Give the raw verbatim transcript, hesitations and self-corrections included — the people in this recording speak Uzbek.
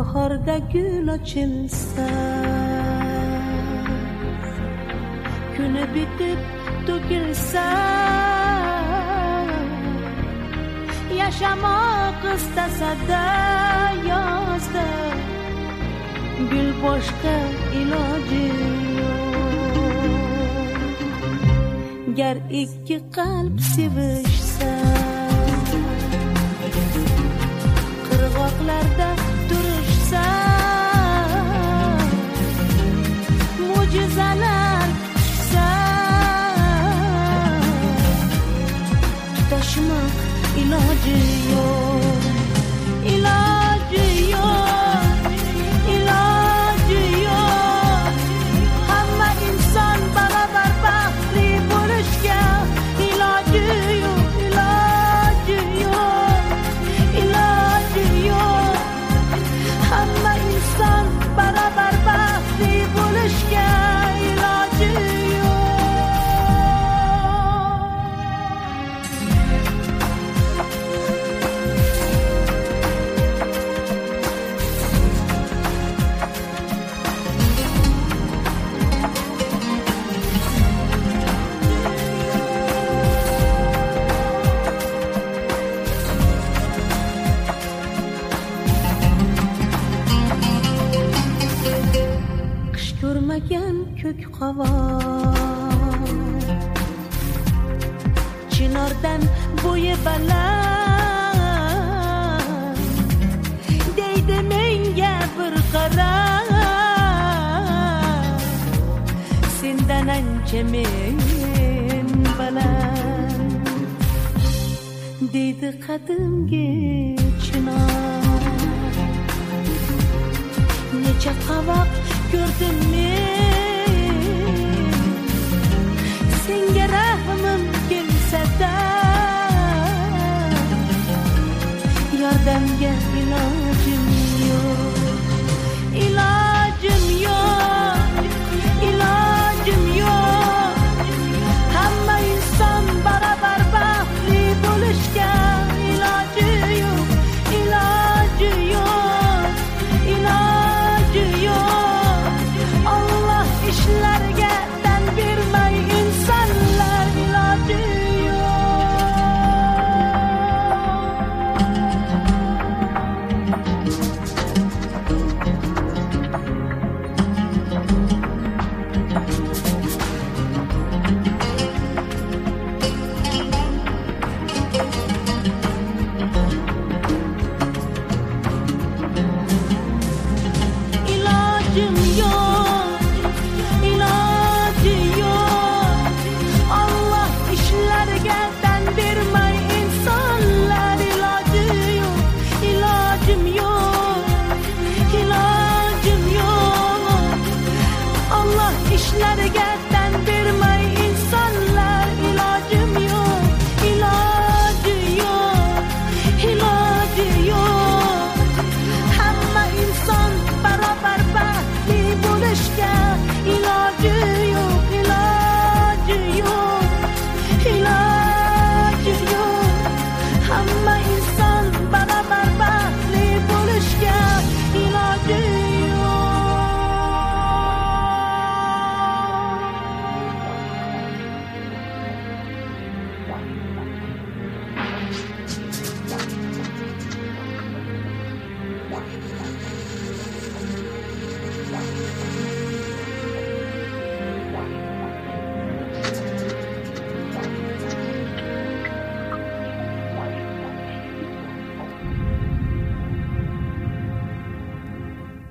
bahorda gül açılsa, kuni bitib to'kilsa, yashamoq istasada yozda gül boshqa iloji yo'q. Gar ikki qalb sevishsa, qirg'oqlarda turishsa, mo'jizalar kutsa, tutashmoq iloji yo'q, iloji yo'q, iloji yo'q. Hamma inson barobar baxtli bo'lishga iloji yo'q, iloji yo'q, iloji yo'q. Hamma inson barobar baxtli bo'lishga iloji yo'q. Qish ko'rmagan ko'k qovoq, chinordan bo'yi baland, deydi menga bir qarab, sendan ancha men baland, deydi qadimgi chinor. Necha qovoq ko'rdim men,